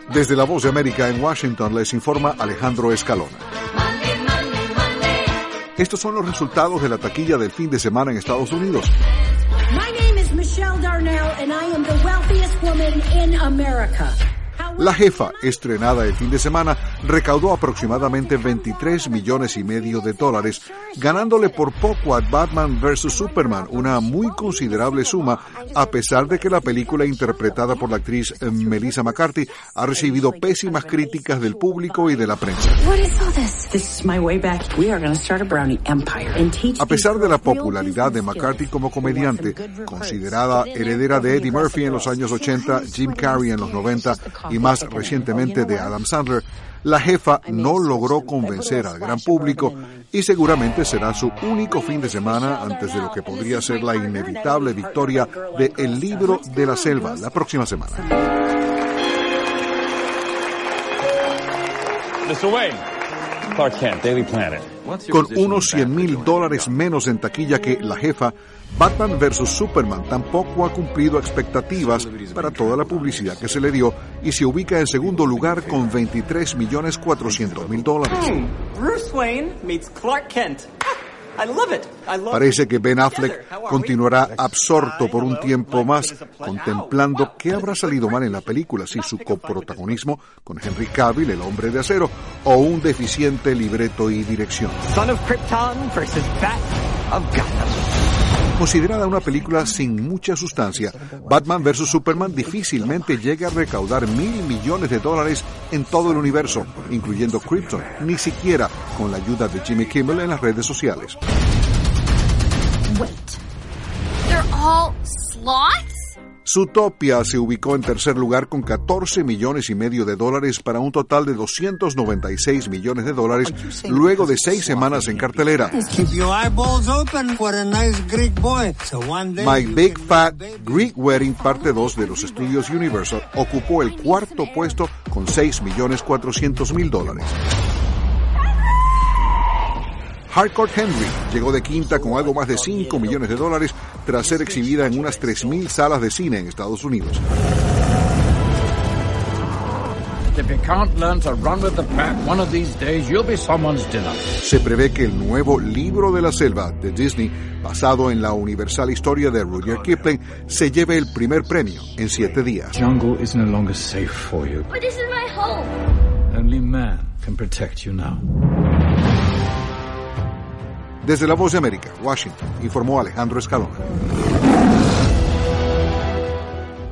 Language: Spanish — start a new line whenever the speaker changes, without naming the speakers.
Desde La Voz de América en Washington les informa Alejandro Escalona. Estos son los resultados de la taquilla del fin de semana en Estados Unidos.
My name is Michelle Darnell and I am the wealthiest woman in America.
La Jefa, estrenada el fin de semana, recaudó aproximadamente $23,5 millones, ganándole por poco a Batman vs. Superman, una muy considerable suma, a pesar de que la película interpretada por la actriz Melissa McCarthy ha recibido pésimas críticas del público y de la prensa. A pesar de la popularidad de McCarthy como comediante, considerada heredera de Eddie Murphy en los años 80, Jim Carrey en los 90 y más recientemente de Adam Sandler, La Jefa no logró convencer al gran público y seguramente será su único fin de semana antes de lo que podría ser la inevitable victoria de El Libro de la Selva la próxima semana.
Mr. Wayne, Clark Kent, Daily Planet.
Con unos $100,000 menos en taquilla que La Jefa, Batman vs. Superman tampoco ha cumplido expectativas para toda la publicidad que se le dio y se ubica en segundo lugar con $23,400,000.
Bruce Wayne meets Clark Kent. I love it.
Parece que Ben Affleck continuará absorto por un tiempo más, contemplando qué habrá salido mal en la película, si su coprotagonismo con Henry Cavill, el Hombre de Acero, o un deficiente libreto y dirección.
Son of Krypton versus Bat of Gotham.
Considerada una película sin mucha sustancia, Batman vs. Superman difícilmente llega a recaudar $1,000 millones en todo el universo, incluyendo Krypton, ni siquiera con la ayuda de Jimmy Kimmel en las redes sociales.
Wait, they're all sloths?
Zootopia se ubicó en tercer lugar con $14,5 millones para un total de $296 millones luego de 6 semanas en cartelera. My Big Fat Greek Wedding Parte 2 de los estudios Universal ocupó el cuarto puesto con $6,400,000. Hardcore Henry llegó de quinta con algo más de $5 millones tras ser exhibida en unas 3,000 salas de cine en Estados Unidos. Se prevé que el nuevo Libro de la Selva de Disney, basado en la universal historia de Rudyard Kipling, se lleve el primer premio en 7 días.
Jungle is no longer safe for you.
But this is my home.
Only man can protect you now.
Desde La Voz de América, Washington, informó Alejandro Escalona.